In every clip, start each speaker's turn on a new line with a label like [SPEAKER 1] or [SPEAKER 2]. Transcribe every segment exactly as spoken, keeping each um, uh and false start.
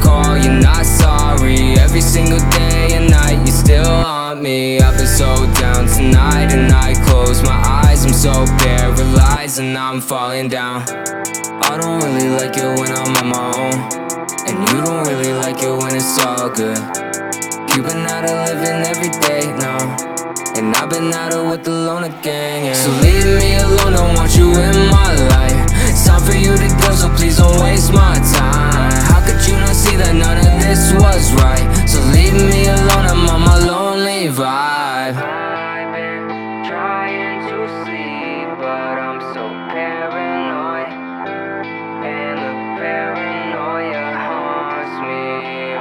[SPEAKER 1] call, you're not sorry. Every single day and night, you still haunt me. I've been so down tonight and I close my eyes. I'm so paralyzed and I'm falling down. I don't really like it when I'm on my own, and you don't really like it when it's all good. You've been out of living every day now, and I've been out of with the loner gang, yeah. So leave me alone, don't want you in my life. It's time for you to go, so please don't waste my time. How could you not see that none of this was right? So leave me alone, I'm on my lonely vibe. I've been trying to sleep, but I'm so paranoid, and the paranoia haunts me.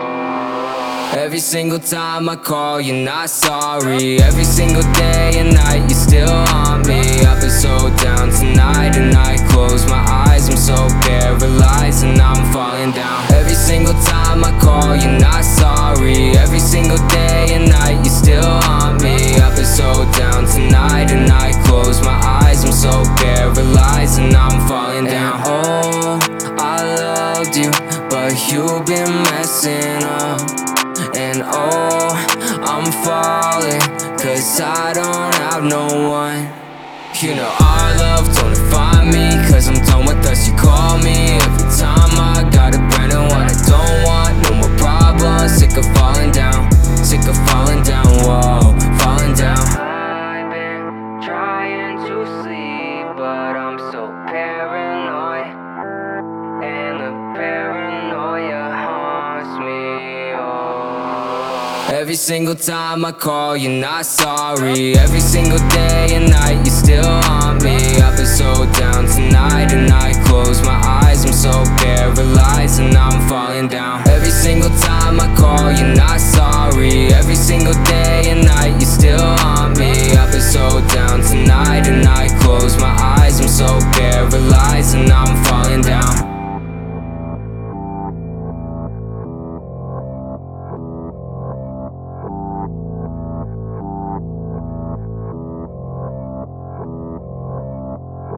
[SPEAKER 1] Oh. Every single time I call, you're not sorry. Every single day and night, you still haunt me. I've been so down tonight and I close my eyes. I'm so paralyzed and I'm falling down. Every single time I call, you're not sorry. Every single day and night, you still haunt me. I've been so down tonight and I close my eyes. I'm so paralyzed and I'm falling down. Oh, I loved you, but you've been messing up. And oh, I'm falling, cause I don't have no one. You know our love don't define me, cause I'm done with us, you call me every time I got a brand new one. I don't want no more problems, sick of falling down, sick of falling down, whoa, falling down. I've been trying to sleep, but I'm so paranoid, and the paranoia haunts me, oh. Every single time I call, you're not sorry. Every single day and night, you still haunt me. I've been so down tonight and I close my eyes. I'm so paralyzed and I'm falling down. Every single time I call, you're not sorry. Every single day